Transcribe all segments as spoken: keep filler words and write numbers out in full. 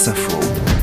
France Info.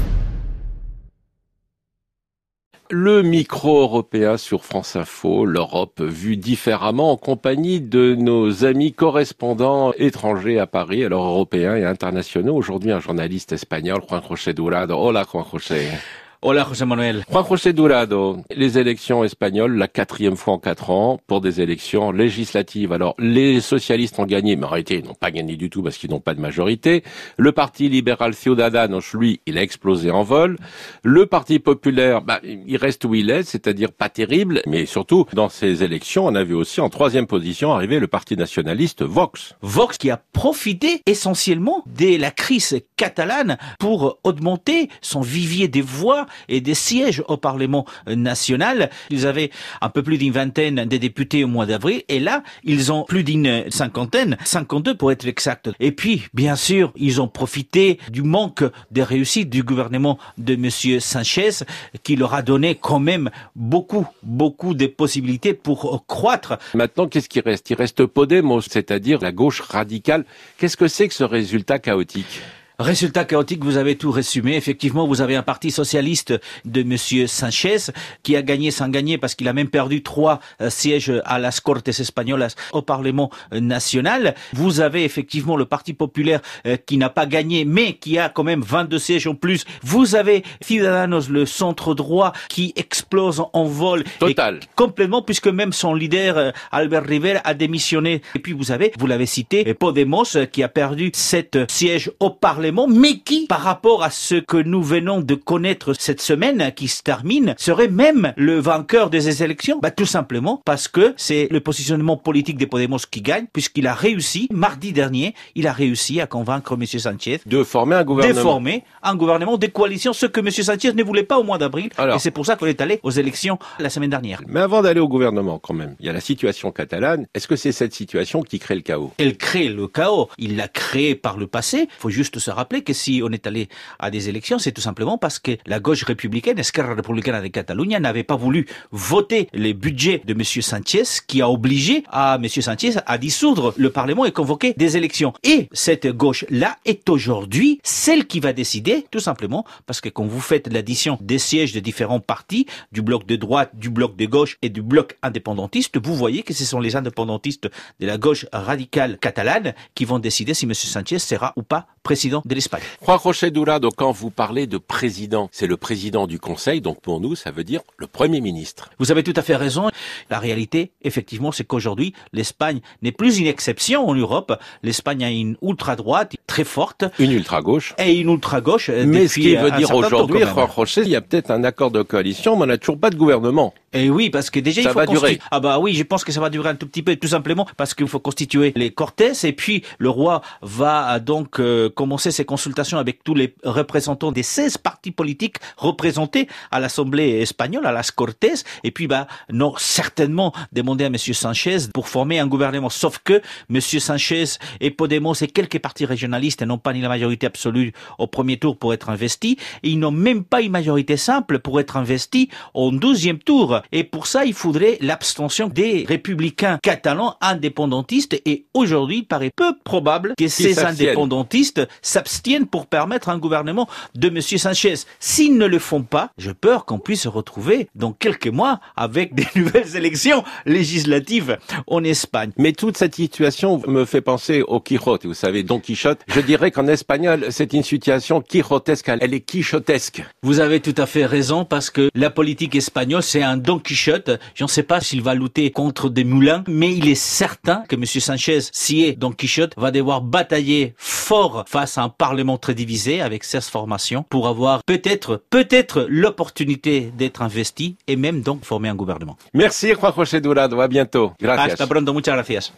Le micro européen sur France Info, l'Europe vue différemment en compagnie de nos amis correspondants étrangers à Paris, alors européens et internationaux. Aujourd'hui, un journaliste espagnol, Juan José Durado. Hola, Juan José. Hola, José Manuel. Juan José Durado, les élections espagnoles, la quatrième fois en quatre ans, pour des élections législatives. Alors, les socialistes ont gagné, mais en réalité, ils n'ont pas gagné du tout parce qu'ils n'ont pas de majorité. Le Parti libéral Ciudadanos, lui, il a explosé en vol. Le Parti populaire, bah, il reste où il est, c'est-à-dire pas terrible. Mais surtout, dans ces élections, on a vu aussi en troisième position arriver le Parti nationaliste Vox. Vox qui a profité essentiellement de la crise catalane pour augmenter son vivier des voix et des sièges au Parlement national. Ils avaient un peu plus d'une vingtaine de députés au mois d'avril et là, ils ont plus d'une cinquantaine, cinquante-deux pour être exact. Et puis, bien sûr, ils ont profité du manque de réussite du gouvernement de Monsieur Sanchez qui leur a donné quand même beaucoup, beaucoup de possibilités pour croître. Maintenant, qu'est-ce qui reste? Il reste Podemos, c'est-à-dire la gauche radicale. Qu'est-ce que c'est que ce résultat chaotique? Résultat chaotique, vous avez tout résumé. Effectivement, vous avez un parti socialiste de Monsieur Sanchez qui a gagné sans gagner parce qu'il a même perdu trois euh, sièges à las Cortes Españolas au Parlement euh, national. Vous avez effectivement le Parti populaire euh, qui n'a pas gagné mais qui a quand même vingt-deux sièges en plus. Vous avez Ciudadanos, le centre droit qui explose en vol. Total. Et complètement puisque même son leader euh, Albert Rivera a démissionné. Et puis vous avez, vous l'avez cité, Podemos euh, qui a perdu sept sièges au Parlement, mais qui, par rapport à ce que nous venons de connaître cette semaine qui se termine, serait même le vainqueur de ces élections. Bah, tout simplement parce que c'est le positionnement politique des Podemos qui gagne, puisqu'il a réussi, mardi dernier, il a réussi à convaincre M. Sanchez de former un gouvernement. De former un gouvernement de coalition, ce que M. Sanchez ne voulait pas au mois d'avril. Alors, et c'est pour ça qu'on est allé aux élections la semaine dernière. Mais avant d'aller au gouvernement, quand même, il y a la situation catalane. Est-ce que c'est cette situation qui crée le chaos? Elle crée le chaos. Il l'a créé par le passé. Il faut juste se rappeler que si on est allé à des élections, c'est tout simplement parce que la gauche républicaine, Esquerra Republicana de Catalunya, n'avait pas voulu voter les budgets de M. Sanchez, qui a obligé à M. Sanchez à dissoudre le Parlement et convoquer des élections. Et cette gauche-là est aujourd'hui celle qui va décider, tout simplement parce que quand vous faites l'addition des sièges de différents partis, du bloc de droite, du bloc de gauche et du bloc indépendantiste, vous voyez que ce sont les indépendantistes de la gauche radicale catalane qui vont décider si M. Sanchez sera ou pas président de l'Espagne. Juan José Durado, quand vous parlez de président, c'est le président du Conseil, donc pour nous, ça veut dire le Premier ministre. Vous avez tout à fait raison. La réalité, effectivement, c'est qu'aujourd'hui, l'Espagne n'est plus une exception en Europe. L'Espagne a une ultra-droite très forte. Une ultra-gauche. Et une ultra-gauche. Mais ce qui veut dire aujourd'hui, Juan José, il y a peut-être un accord de coalition, mais on n'a toujours pas de gouvernement. Et oui, parce que déjà, ça il faut va constitu... durer. Ah bah oui, je pense que ça va durer un tout petit peu, tout simplement parce qu'il faut constituer les Cortes et puis le roi va donc euh, commencer ses consultations avec tous les représentants des seize partis politiques représentés à l'Assemblée espagnole, à las Cortes, et puis bah non, certainement demander à Monsieur Sanchez pour former un gouvernement. Sauf que Monsieur Sanchez et Podemos et quelques partis régionalistes n'ont pas ni la majorité absolue au premier tour pour être investis, et ils n'ont même pas une majorité simple pour être investis au douzième tour. Et pour ça, il faudrait l'abstention des républicains catalans indépendantistes. Et aujourd'hui, il paraît peu probable que ces indépendantistes s'abstiennent pour permettre un gouvernement de M. Sanchez. S'ils ne le font pas, j'ai peur qu'on puisse se retrouver dans quelques mois avec des nouvelles élections législatives en Espagne. Mais toute cette situation me fait penser au Quijote. Vous savez, Don Quichotte. Je dirais qu'en espagnol, c'est une situation quixotesque. Elle est quichotesque. Vous avez tout à fait raison parce que la politique espagnole, c'est un Don Quichotte. Je ne sais pas s'il va lutter contre des moulins, mais il est certain que M. Sanchez, si est Don Quichotte, va devoir batailler fort face à un parlement très divisé avec seize formations pour avoir peut-être, peut-être l'opportunité d'être investi et même donc former un gouvernement. Merci Juan José Durado. À bientôt. Gracias. Hasta pronto. Muchas gracias.